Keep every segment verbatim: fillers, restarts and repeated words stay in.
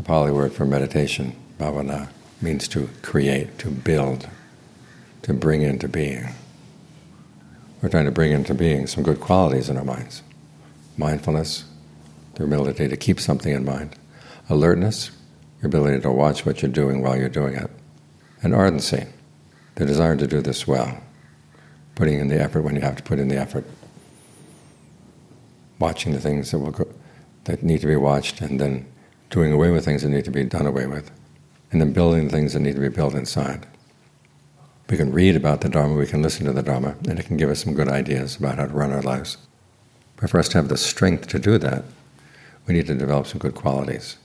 Pali word for meditation, bhavana, means to create, to build, to bring into being. We're trying to bring into being some good qualities in our minds. Mindfulness, the ability to keep something in mind. Alertness, your ability to watch what you're doing while you're doing it. And ardency, the desire to do this well. Putting in the effort when you have to put in the effort. Watching the things that will go, that need to be watched, and then doing away with things that need to be done away with. And then building the things that need to be built inside. We can read about the Dharma, we can listen to the Dharma, and it can give us some good ideas about how to run our lives. But for us to have the strength to do that, we need to develop some good qualities.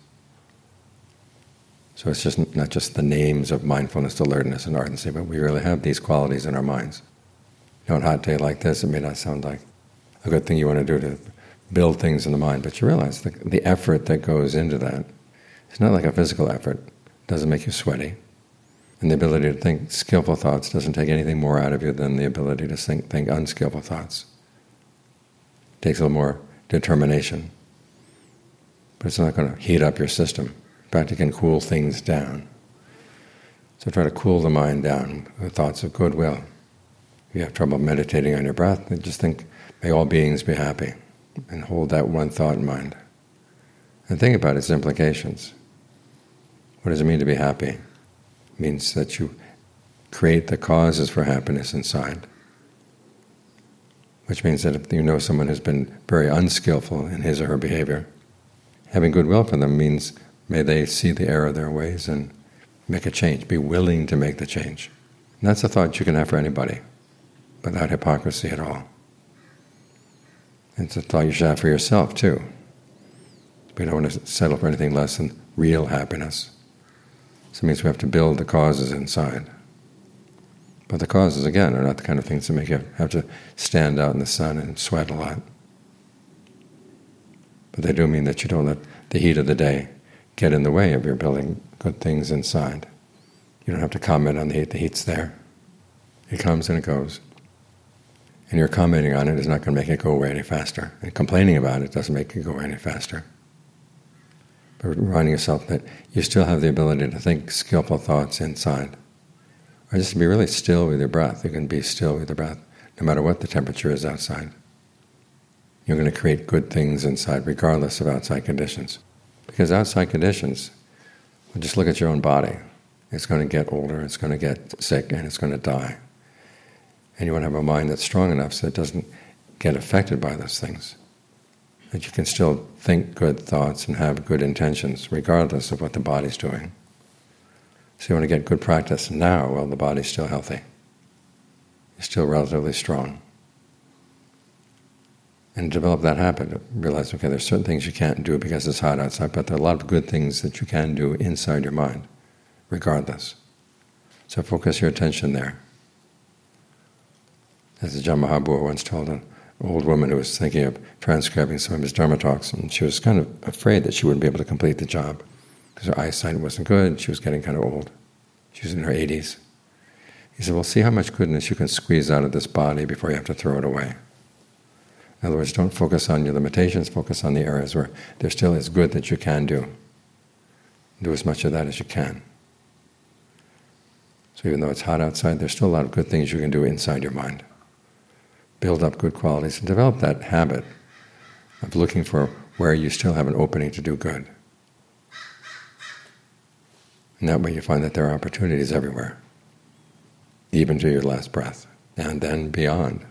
So it's just not just the names of mindfulness, alertness, and ardency, but we really have these qualities in our minds. You know, on a hot day like this, it may not sound like a good thing you want to do to build things in the mind, but you realize the, the effort that goes into that, it's not like a physical effort. It doesn't make you sweaty. And the ability to think skillful thoughts doesn't take anything more out of you than the ability to think, think unskillful thoughts. It takes a little more determination. But it's not going to heat up your system. In fact, it can cool things down. So try to cool the mind down with thoughts of goodwill. If you have trouble meditating on your breath, then just think, may all beings be happy, and hold that one thought in mind. And think about its implications. What does it mean to be happy? It means that you create the causes for happiness inside. Which means that if you know someone who's been very unskillful in his or her behavior, having goodwill for them means may they see the error of their ways and make a change, be willing to make the change. And that's a thought you can have for anybody, without hypocrisy at all. It's a thought you should have for yourself too. We don't want to settle for anything less than real happiness. So it means we have to build the causes inside. But the causes, again, are not the kind of things that make you have to stand out in the sun and sweat a lot. But they do mean that you don't let the heat of the day get in the way of your building good things inside. You don't have to comment on the heat. The heat's there. It comes and it goes. And your commenting on it is not going to make it go away any faster. And complaining about it doesn't make it go away any faster. But reminding yourself that you still have the ability to think skillful thoughts inside. Or just to be really still with your breath. You can be still with your breath, no matter what the temperature is outside. You're going to create good things inside, regardless of outside conditions. Because outside conditions, well, just look at your own body. It's going to get older, it's going to get sick, and it's going to die. And you want to have a mind that's strong enough so it doesn't get affected by those things. That you can still think good thoughts and have good intentions, regardless of what the body's doing. So you want to get good practice now while the body's still healthy. You're still relatively strong. And develop that habit. Realize, okay, there's certain things you can't do because it's hot outside, but there are a lot of good things that you can do inside your mind, regardless. So focus your attention there. As Ajahn Mahabua once told an old woman who was thinking of transcribing some of his Dharma talks, and she was kind of afraid that she wouldn't be able to complete the job because her eyesight wasn't good, she was getting kind of old. She was in her eighties. He said, well, see how much goodness you can squeeze out of this body before you have to throw it away. In other words, don't focus on your limitations, focus on the areas where there still is good that you can do. Do as much of that as you can. So even though it's hot outside, there's still a lot of good things you can do inside your mind. Build up good qualities and develop that habit of looking for where you still have an opening to do good. And that way you find that there are opportunities everywhere, even to your last breath, and then beyond.